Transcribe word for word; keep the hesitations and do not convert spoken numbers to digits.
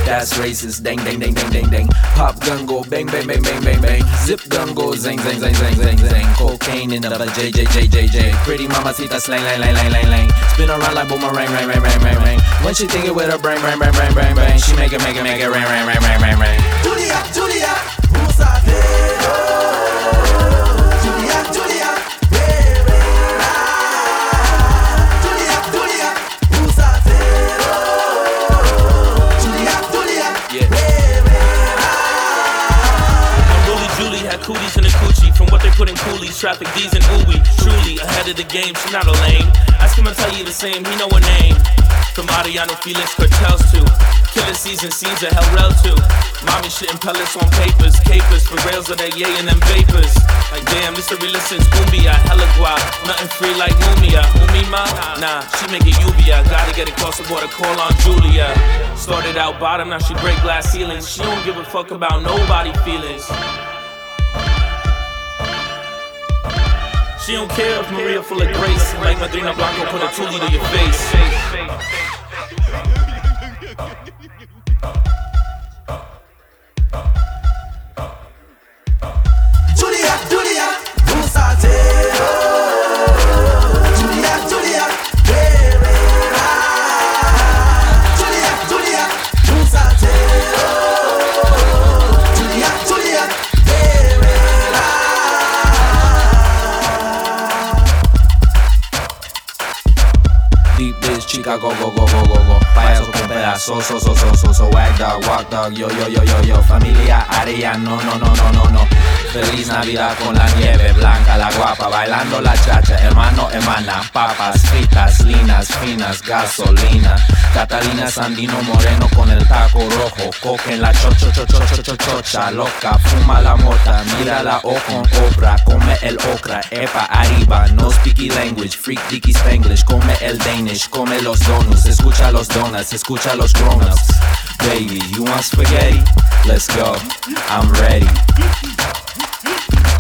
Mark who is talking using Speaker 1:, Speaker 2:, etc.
Speaker 1: that's racist. Dang, dang, dang, dang, dang, dang. Pop gun go bang, bang, bang, bang, bang, bang. Zip gun go zang, zang, zang, zang, zang, zang. Cocaine in the J, J, J, J, J. Pretty mamacita slang, lang, lang, lang, lang, lang. Spin around like boomerang, rang, rang, rang, rang, rang. When she think it with her brain, brain, brain, brain, brain, brain. She make it, make it, make it, rang, rang, rang, rang, rang, rang.
Speaker 2: Julia, Julia, Musafero. Julia, Julia, Rivera. Julia, Julia, Musafero. Julia, Julia, Rivera.
Speaker 3: Unruly Julie had cooties in the coochie from what they put in coolies. Traffic D's and ooey. Truly ahead of the game, she not a lame. Ask him, I'll tell you the same, he know her name. From Ariano Felix Cartels to Killer season scenes of Hell Rel too. Mommy shitting pellets on papers, capers for rails of that yay and them vapors. Like damn, this the realest since Cumbia, hella guap, nothing free like Mumia. Umima? Nah, she make it Uvia. Gotta get across the border, call on Julia. Started out bottom, now she break glass ceilings. She don't give a fuck about nobody feelings. She don't care if Maria full of grace. Like Madrina Blanco put a toolie to your face.
Speaker 2: Julia, Julia, Musafero. Julia, Julia, Rivera. Julia, Julia, Musafero. Julia, Julia, Rivera.
Speaker 1: Deep dish chica go go go go go go. Payaso con pedazo so so so so so. Wag dog, walk dog, yo yo yo yo yo. Familia Arellano, no no no no no. Feliz Navidad con la nieve blanca, la guapa bailando la chacha, hermano, hermana, papas fritas, linas, finas, gasolina. Catalina Sandino Moreno con el taco rojo, coque en la chocho chocho chocho chocha, loca, fuma la mota, mira la O con obra, come el okra, epa arriba, no speaky language, freak dicky spanglish, come el Danish, come los donuts, escucha los donuts, escucha los grown-ups. Baby, you want spaghetti? Let's go, I'm ready.